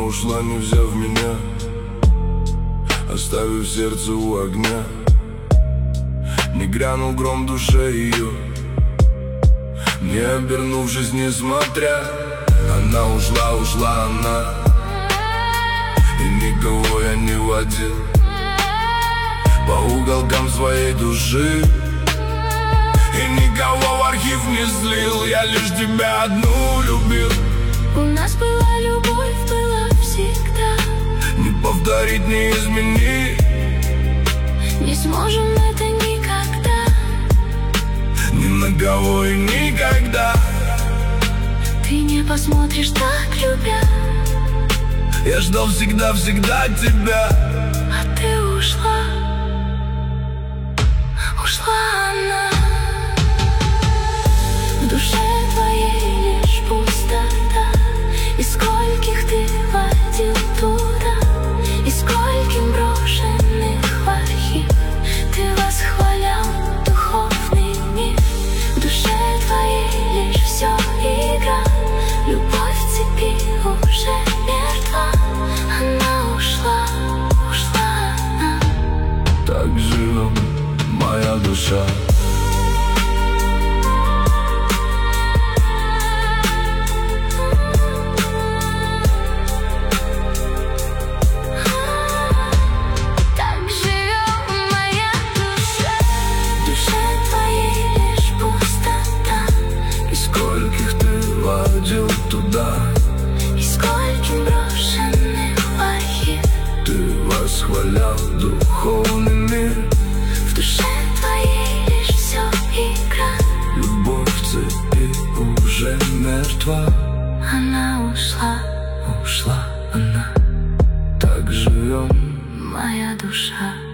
ушла, не взяв меня, оставив сердце у огня. Не грянул гром в душе ее, не обернувшись, несмотря. Она ушла, ушла она, и никого я не водил по уголкам своей души, и никого в архив не слил. Я лишь тебя одну любил. У нас была любовь, была всегда. Не повторить, не изменить, не сможем это никогда. ни на кого и никогда. Ты не посмотришь так, любя. Я ждал всегда, всегда тебя, А ты ушла, ушла она. В душе твоей лишь пустота. И скольких ты водил туда, и скольким брошенных в архив ты восхвалял духовный мир. В душе твоей лишь все игра. Любовь в цепи уже мертва. Она ушла, ушла она. так живет моя душа. Водил туда, и скольким брошенных в архив ты восхвалял духовный мир. в душе твоей лишь все игра. Любовь в цепи уже мертва. Она ушла, Ушла она, так живем моя душа.